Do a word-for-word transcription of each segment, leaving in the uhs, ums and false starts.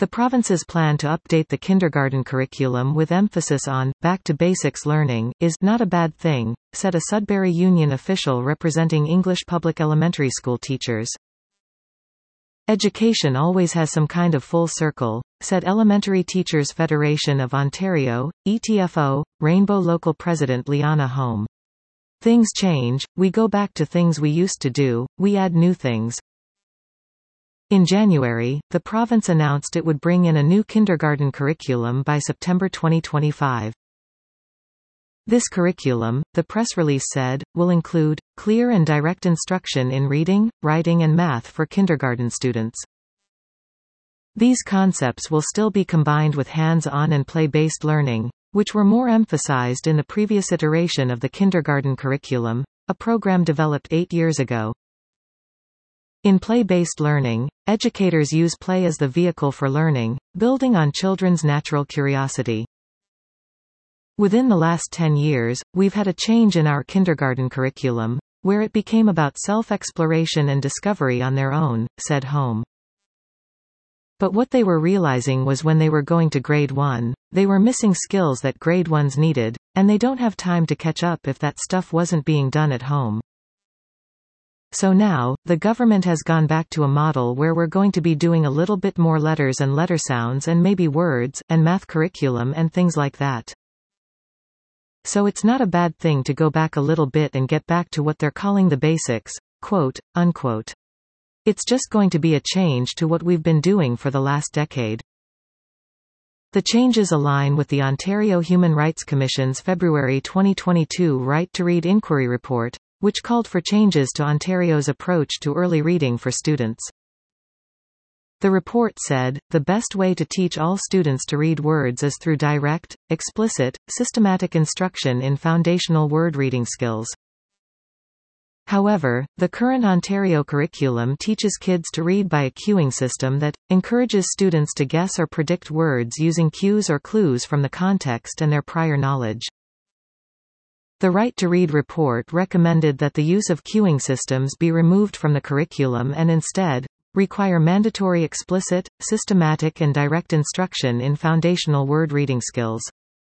The province's plan to update the kindergarten curriculum with emphasis on back to basics learning is not a bad thing, said a Sudbury Union official representing English public elementary school teachers. Education always has some kind of full circle, said Elementary Teachers Federation of Ontario, E T F O, Rainbow Local President Liana Home. Things change, we go back to things we used to do, we add new things. In January, the province announced it would bring in a new kindergarten curriculum by September twenty twenty-five. This curriculum, the press release said, will include clear and direct instruction in reading, writing and math for kindergarten students. These concepts will still be combined with hands-on and play-based learning, which were more emphasized in the previous iteration of the kindergarten curriculum, a program developed eight years ago. In play-based learning, educators use play as the vehicle for learning, building on children's natural curiosity. Within the last ten years, we've had a change in our kindergarten curriculum, where it became about self-exploration and discovery on their own, said Home. But what they were realizing was when they were going to grade one, they were missing skills that grade ones needed, and they don't have time to catch up if that stuff wasn't being done at home. So now, the government has gone back to a model where we're going to be doing a little bit more letters and letter sounds and maybe words, and math curriculum and things like that. So it's not a bad thing to go back a little bit and get back to what they're calling the basics, quote, unquote. It's just going to be a change to what we've been doing for the last decade. The changes align with the Ontario Human Rights Commission's February twenty twenty-two Right to Read Inquiry Report, which called for changes to Ontario's approach to early reading for students. The report said, the best way to teach all students to read words is through direct, explicit, systematic instruction in foundational word reading skills. However, the current Ontario curriculum teaches kids to read by a cueing system that encourages students to guess or predict words using cues or clues from the context and their prior knowledge. The Right to Read report recommended that the use of cueing systems be removed from the curriculum and instead, require mandatory explicit, systematic and direct instruction in foundational word reading skills.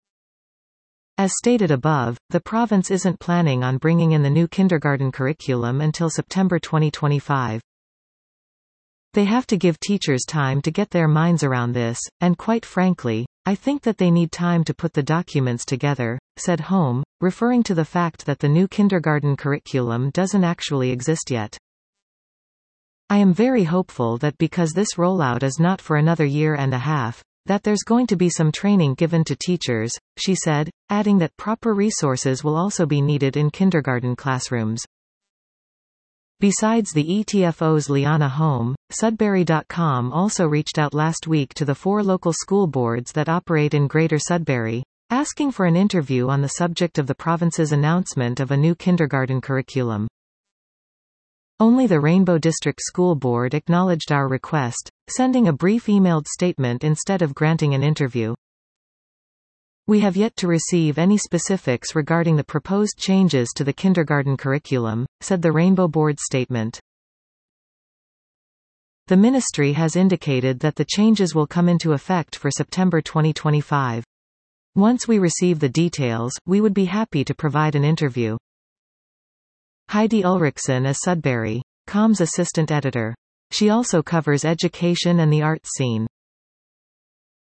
As stated above, the province isn't planning on bringing in the new kindergarten curriculum until September twenty twenty-five. They have to give teachers time to get their minds around this, and quite frankly, I think that they need time to put the documents together, said Home, referring to the fact that the new kindergarten curriculum doesn't actually exist yet. I am very hopeful that because this rollout is not for another year and a half, that there's going to be some training given to teachers, she said, adding that proper resources will also be needed in kindergarten classrooms. Besides the E T F O's Liana Home, Sudbury dot com also reached out last week to the four local school boards that operate in Greater Sudbury, asking for an interview on the subject of the province's announcement of a new kindergarten curriculum. Only the Rainbow District School Board acknowledged our request, sending a brief emailed statement instead of granting an interview. We have yet to receive any specifics regarding the proposed changes to the kindergarten curriculum, said the Rainbow Board statement. The ministry has indicated that the changes will come into effect for September twenty twenty-five. Once we receive the details, we would be happy to provide an interview. Heidi Ulrichsen is Sudbury dot com's assistant editor. She also covers education and the arts scene.